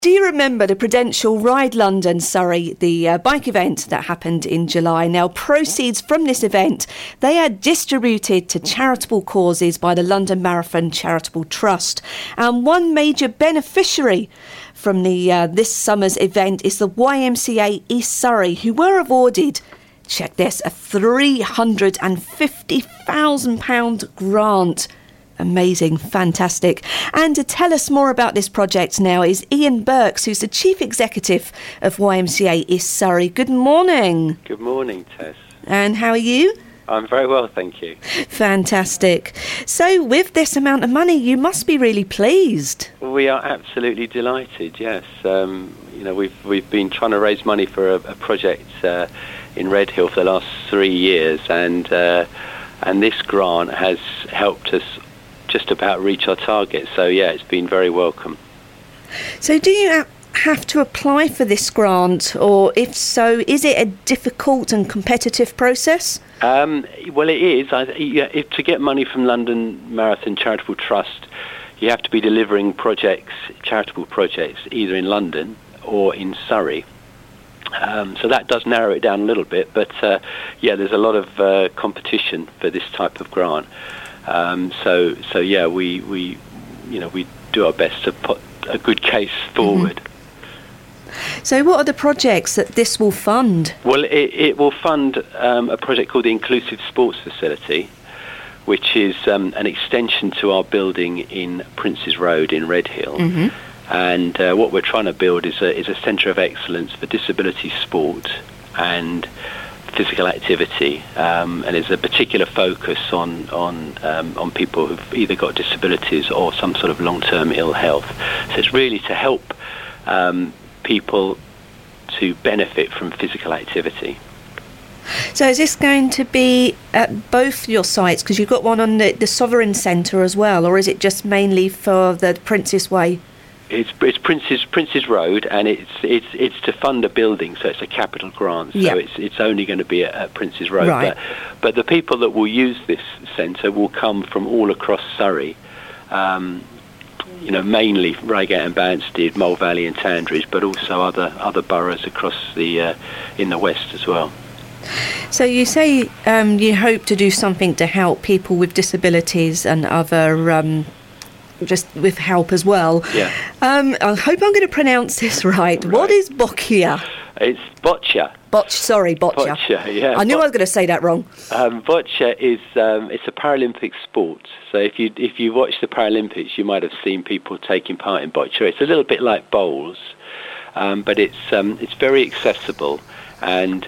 Do you remember the Prudential Ride London Surrey, the bike event that happened in July? Now, proceeds from this event, they are distributed to charitable causes by the London Marathon Charitable Trust. And one major beneficiary from this summer's event is the YMCA East Surrey, who were awarded, check this, a £350,000 grant. Amazing, fantastic. And to tell us more about this project now is Ian Burks, who's the Chief Executive of YMCA East Surrey. Good morning. Good morning, Tess. And how are you? I'm very well, thank you. Fantastic. So with this amount of money, you must be really pleased. We are absolutely delighted, yes. We've been trying to raise money for a project in Redhill for the last 3 years, and this grant has helped us just about reach our target. So yeah, it's been very welcome. So do you have to apply for this grant, or if so, is it a difficult and competitive process? Well, it is. To get money from London Marathon Charitable Trust, you have to be delivering charitable projects, either in London or in Surrey. So that does narrow it down a little bit, but there's a lot of competition for this type of grant. So we do our best to put a good case forward. Mm-hmm. So what are the projects that this will fund? Well, it will fund a project called the Inclusive Sports Facility, which is an extension to our building in Princes Road in Redhill. Mm-hmm. And what we're trying to build is a centre of excellence for disability sport and physical activity, and there's a particular focus on people who've either got disabilities or some sort of long-term ill health. So it's really to help people to benefit from physical activity. So is this going to be at both your sites, because you've got one on the Sovereign Centre as well, or is it just mainly for the Princes Way? It's Princes Road, and it's to fund a building, so it's a capital grant. So it's only going to be at Princes Road. Right. But the people that will use this centre will come from all across Surrey. Mainly Reigate and Banstead, Mole Valley and Tandridge, but also other boroughs across in the west as well. So you say you hope to do something to help people with disabilities and other. Just with help as well. Yeah. I hope I'm going to pronounce this right. What is boccia? It's boccia. Boccia. Boccia, yeah. I knew I was going to say that wrong. Boccia is it's a Paralympic sport. So if you watch the Paralympics, you might have seen people taking part in boccia. It's a little bit like bowls, but it's very accessible. And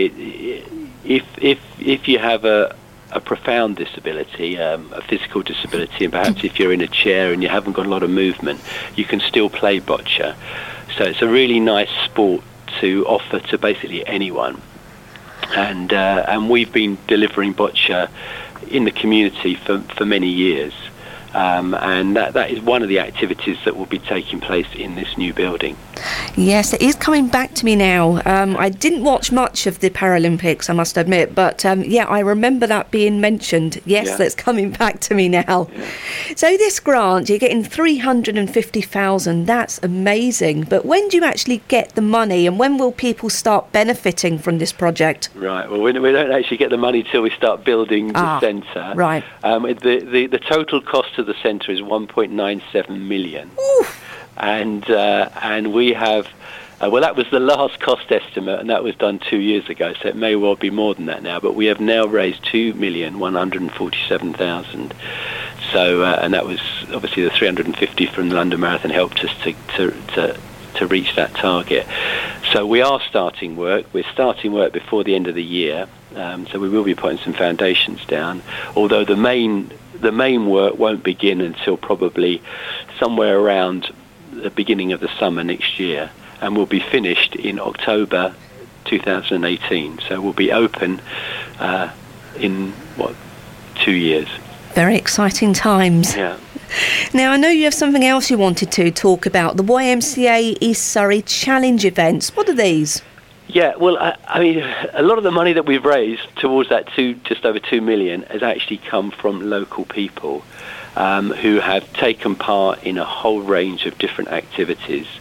if you have a profound disability, a physical disability, and perhaps if you're in a chair and you haven't got a lot of movement, you can still play boccia. So it's a really nice sport to offer to basically anyone. And we've been delivering boccia in the community for many years. And that is one of the activities that will be taking place in this new building. Yes, it is coming back to me now. I didn't watch much of the Paralympics, I must admit, but I remember that being mentioned. Yes, that's coming back to me now. Yeah. So this grant, you're getting $350,000. That's amazing. But when do you actually get the money, and when will people start benefiting from this project? Right. Well, we don't actually get the money till we start building the centre. Right. The total cost of the centre is $1.97 million. Oof. And we have, that was the last cost estimate, and that was done 2 years ago, so it may well be more than that now, but we have now raised $2,147,000. So, and that was obviously the 350 from the London Marathon helped us to reach that target. So we are starting work. We're starting work before the end of the year, so we will be putting some foundations down, although the main work won't begin until probably somewhere around the beginning of the summer next year, and will be finished in October 2018. So we'll be open in 2 years. Very exciting times. Yeah. Now, I know you have something else you wanted to talk about, the YMCA East Surrey Challenge events. What are these? Yeah, well, I mean, a lot of the money that we've raised towards that just over $2 million has actually come from local people who have taken part in a whole range of different activities.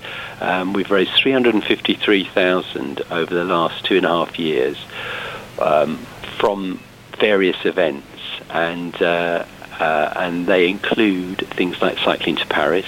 We've raised 353,000 over the last 2.5 years from various events, and they include things like Cycling to Paris,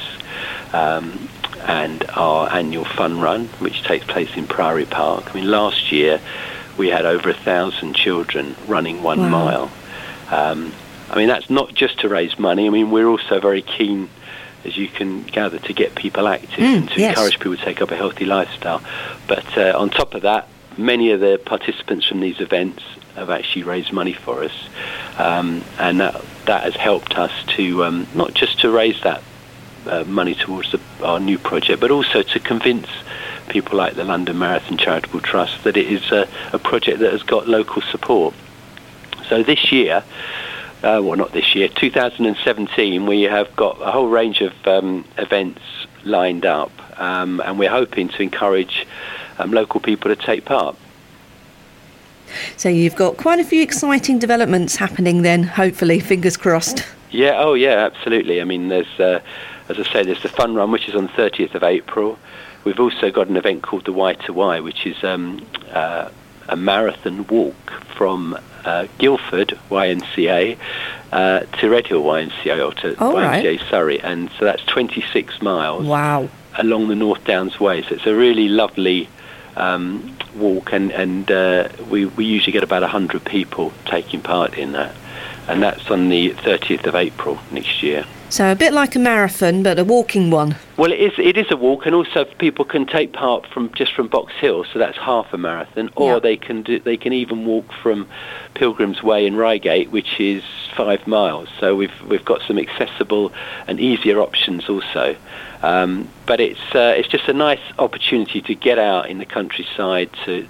and our annual fun run, which takes place in Priory Park. I mean, last year we had over 1,000 children running 1 mile. I mean, that's not just to raise money. I mean, we're also very keen, as you can gather, to get people active and to encourage people to take up a healthy lifestyle. But on top of that, many of the participants from these events have actually raised money for us, and that has helped us to not just to raise that money towards our new project, but also to convince people like the London Marathon Charitable Trust that it is a project that has got local support. So this year, well, not this year, 2017, we have got a whole range of events lined up, and we're hoping to encourage local people to take part. So you've got quite a few exciting developments happening then, hopefully, fingers crossed. Yeah, oh yeah, absolutely. I mean, there's, as I say, there's the fun run, which is on the 30th of April. We've also got an event called the Y to Y, which is a marathon walk from Guildford YMCA to Redhill YMCA, or to YMCA Surrey, and so that's 26 miles along the North Downs Way. So it's a really lovely walk, and we usually get about 100 people taking part in that, and that's on the 30th of April next year. So a bit like a marathon, but a walking one. Well, it is a walk, and also people can take part from Box Hill, so that's half a marathon, or they can even walk from Pilgrim's Way in Reigate, which is 5 miles. So we've got some accessible and easier options also. But it's just a nice opportunity to get out in the countryside to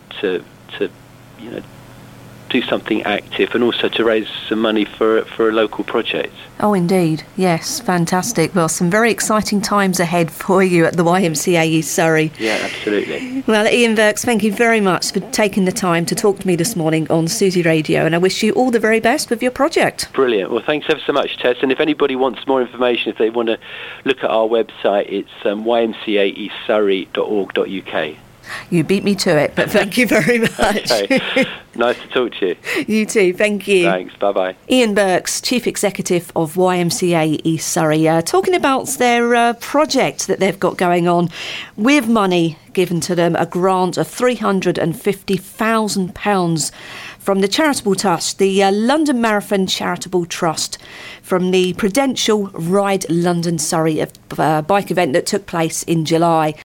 do something active, and also to raise some money for a local project. Oh, indeed. Yes, fantastic. Well, some very exciting times ahead for you at the YMCA East Surrey. Yeah, absolutely. Well, Ian Burks, thank you very much for taking the time to talk to me this morning on Suzy Radio, and I wish you all the very best with your project. Brilliant. Well, thanks ever so much, Tess. And if anybody wants more information, if they want to look at our website, it's ymcaeastsurrey.org.uk. You beat me to it, but thank you very much. Okay. Nice to talk to you. You too, thank you. Thanks, bye-bye. Ian Burks, Chief Executive of YMCA East Surrey, talking about their project that they've got going on with money given to them, a grant of £350,000 from the Charitable Trust, the London Marathon Charitable Trust, from the Prudential Ride London Surrey bike event that took place in July.